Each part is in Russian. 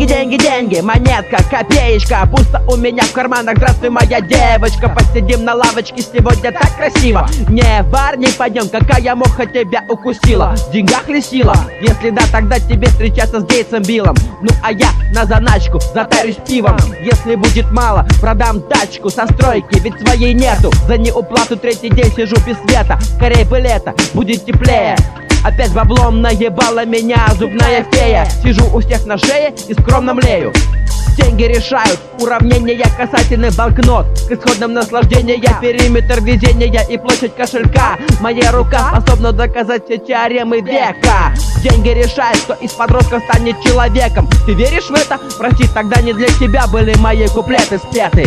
Деньги, деньги, деньги, монетка, копеечка. Пусто у меня в карманах, здравствуй, моя девочка. Посидим на лавочке, сегодня так красиво. Не, в бар не пойдем, какая муха тебя укусила? В деньгах ли сила? Если да, тогда тебе встречаться с Гейтсом Биллом. Ну а я на заначку затарюсь пивом. Если будет мало, продам тачку со стройки, ведь своей нету. За неуплату третий день сижу без света. Скорее бы лето, будет теплее. Опять баблом наебала меня зубная фея. Сижу у всех на шее и скромно млею. Деньги решают уравнения касательных банкнот. К исходным наслаждения периметр везения и площадь кошелька. Моя рука способна доказать все теоремы века. Деньги решают, кто из подростков станет человеком. Ты веришь в это? Прости, тогда не для тебя были мои куплеты спеты.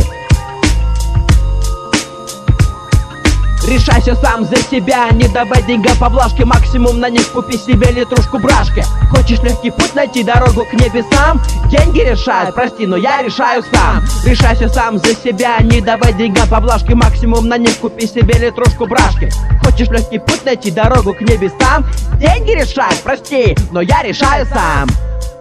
Решайся сам за себя, не давай деньгам поблажки. Максимум на них купи себе литрушку брашки. Хочешь легкий путь найти дорогу к небесам? Деньги решают, прости, но я решаю сам. Решайся сам за себя, не давай деньгам поблажки. Максимум на них купи себе литрушку брашки. Хочешь легкий путь найти дорогу к небесам? Деньги решают, прости, но я решаю сам.